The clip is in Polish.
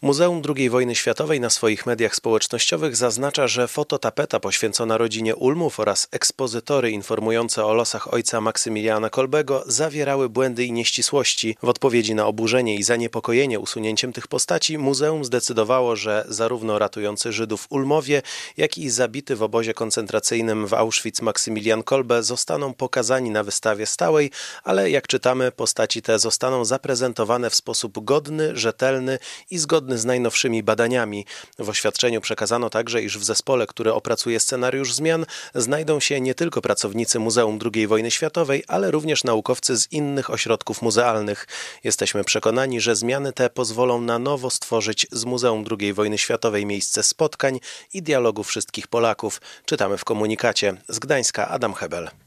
Muzeum II wojny światowej na swoich mediach społecznościowych zaznacza, że fototapeta poświęcona rodzinie Ulmów oraz ekspozytory informujące o losach ojca Maksymiliana Kolbego zawierały błędy i nieścisłości. W odpowiedzi na oburzenie i zaniepokojenie usunięciem tych postaci muzeum zdecydowało, że zarówno ratujący Żydów Ulmowie, jak i zabity w obozie koncentracyjnym w Auschwitz Maksymilian Kolbe zostaną pokazani na wystawie stałej, ale jak czytamy, postaci te zostaną zaprezentowane w sposób godny, rzetelny i zgodny z najnowszymi badaniami. W oświadczeniu przekazano także, iż w zespole, który opracuje scenariusz zmian, znajdą się nie tylko pracownicy Muzeum II wojny światowej, ale również naukowcy z innych ośrodków muzealnych. Jesteśmy przekonani, że zmiany te pozwolą na nowo stworzyć z Muzeum II wojny światowej miejsce spotkań i dialogu wszystkich Polaków. Czytamy w komunikacie. Z Gdańska Adam Hebel.